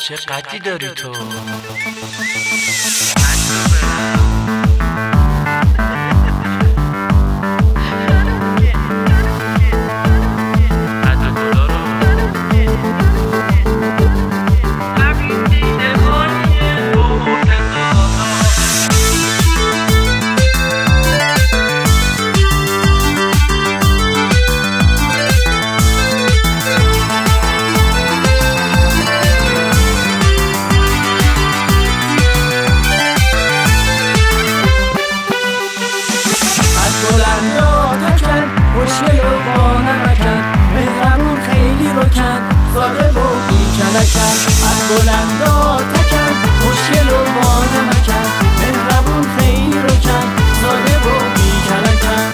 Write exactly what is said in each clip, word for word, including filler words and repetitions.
چه قدی داری تو؟ خوشگل و با نمکن مهربون خیلی رو کن ساده و بی کلکن از بلندا تکن خوشگل و با نمکن مهربون خیلی رو کن ساده و بی کلکن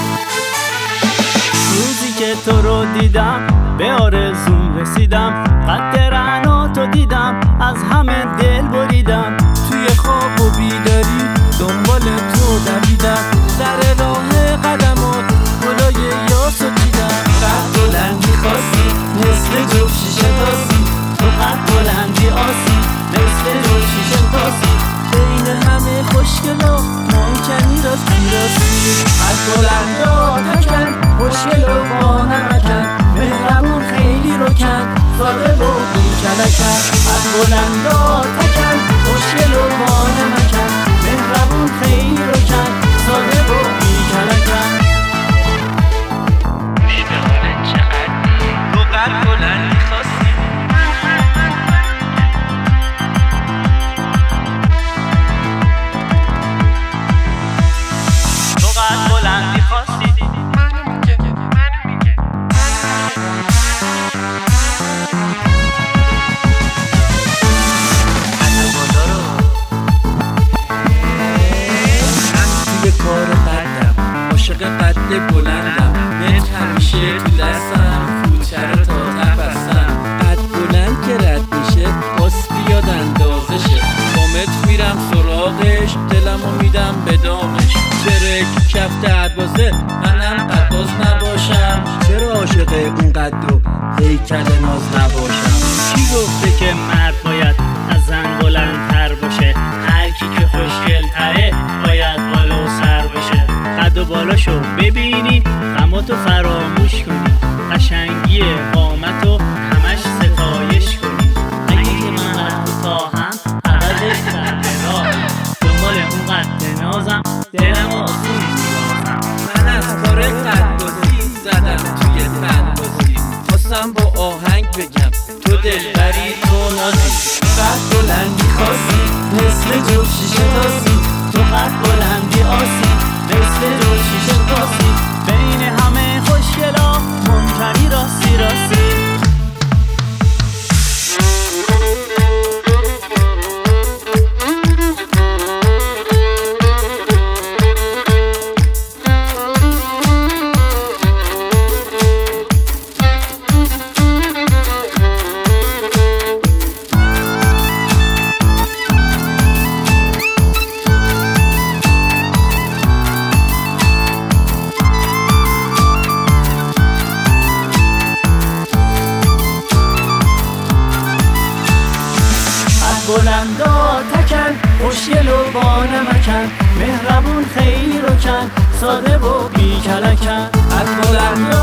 روزی که تو رو دیدم به آرزوم رسیدم قد رعناتو دیدم از همه دل بریدم توی خواب و بیداری دنبال تو دویدم در راه قدمات گلای یاسو دیدم قد بلندی خاصی مثل جوب شیشه تاسی تو قد بلندی آسی مثل جوب شیشه تاسی بین همه خوشگلا ممکنی راستی راستی قد بلندا تکن خوشگل و با نمکن مهربون خیلی رو کن ساده و بی کلکن قد بلندا تکن خوشگل و با نمکن مهربون خیلی رو کن ساده و بی کلکن قد بلندی خواستی تو قد بلندی خواستی توی کار قدم عاشق قد بلندم نت همیشه تو دستم کوچه رو تا نفسم قد بلند که رد میشه باس بیاد اندازشه با مت میرم سراغش دلمو میدم به دامش برک کف دروازه منم قد باز نباشم چرا عاشق اون قد و هیکل ناز نباشم کی گفته که مرد باید از زن بلندتر باشه هر کی که خوشگل تره باید بالا و سر بشه قد و بالاشو ببینی غماتو فراموش کنی قشنگی قامتو همش ستایش کنی اگه که من از تا هم عوضش سر راه دنبال اون قد نازم دلم آسون میبازم من از کار قد بازی زدم توی فن بازی خواستم با آهنگ بگم تو دلبری تو نازی قد بلندی خاصی مثل جوب شیشه تاسی تو قد بلندی آسی مثل جوب شیشه تاسی بین همه خوشگلا ممکنی راستی راستی بلندا تکن خوشگل و با نمکن مهربون خیلی رو کن ساده و بی کلکن از بلندا